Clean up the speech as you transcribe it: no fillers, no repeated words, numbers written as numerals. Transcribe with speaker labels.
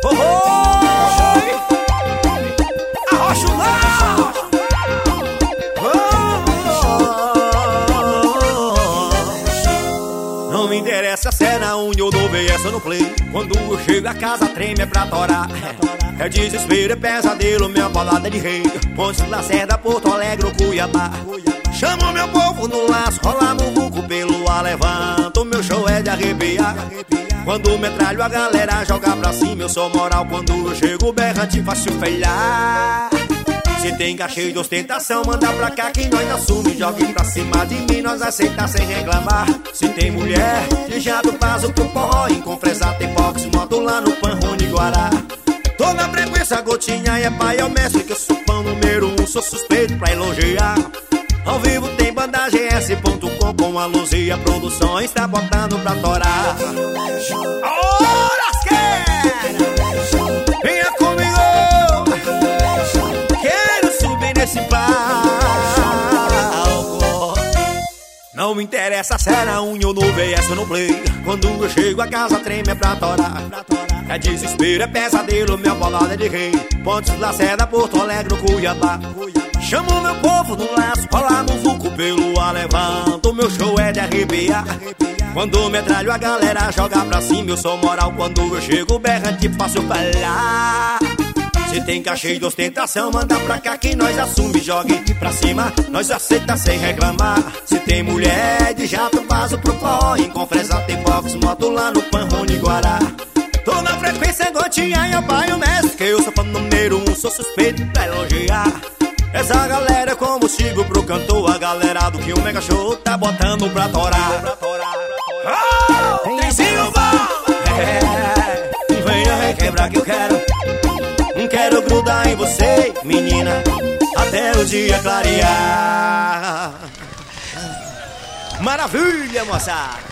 Speaker 1: Arrocha o lá. Não me interessa se é na unha ou no VS ou no play. Quando eu chego a casa treme é pra torar. É desespero, é pesadelo, minha balada de rei. Ponte Lacerda, Porto Alegre ou Cuiabá. Chamo meu povo no laço, rola muvuco pelo ar, levanta. O meu show é de arrepiar. Quando metralho a galera joga pra cima, eu sou moral. Quando eu chego berrante faço felhar. Se tem cachê de ostentação, manda pra cá que nós assume. Jogue pra cima de mim, nós aceita sem reclamar. Se tem mulher, de jato vaso pro porró. Com fresa tem box, moto lá no Panrone Guará. Tô na frequência, gotinha e é pai, é o mestre. Que eu sou fã número 1, sou suspeito pra elogiar. Ao vivo tem banda gs.com com a Luzia Produções, tá botando pra torar. Ora, venha comigo, quero subir nesse palco. Não me interessa se é na unha ou no VS ou no play. Quando eu chego a casa treme é pra torar. É desespero, é pesadelo, minha balada é de rei. Pontes Lacerda, Porto Alegre ou Cuiabá. Chamo meu povo no laço, rola muvuco pelo ar, levanta. O meu show é de arrepiar. Quando metralho a galera joga pra cima, eu sou moral. Quando eu chego berrante faço falar. Se tem cachê de ostentação, manda pra cá que nós assume. Jogue pra cima, nós aceita sem reclamar. Se tem mulher de jato, vaso pro pó. Com fresa tem box, moto lá no Panrone Guará. Tô na frequência, gotinha e apanho mestre. Que eu sou fã número 1, sou suspeito pra elogiar. Essa galera é combustível pro cantor. A galera do que o Mega Show tá botando pra torar. Trenzinho bom! Venha requebrar que eu quero. Quero grudar em você, menina, até o dia clarear. Maravilha, moçada!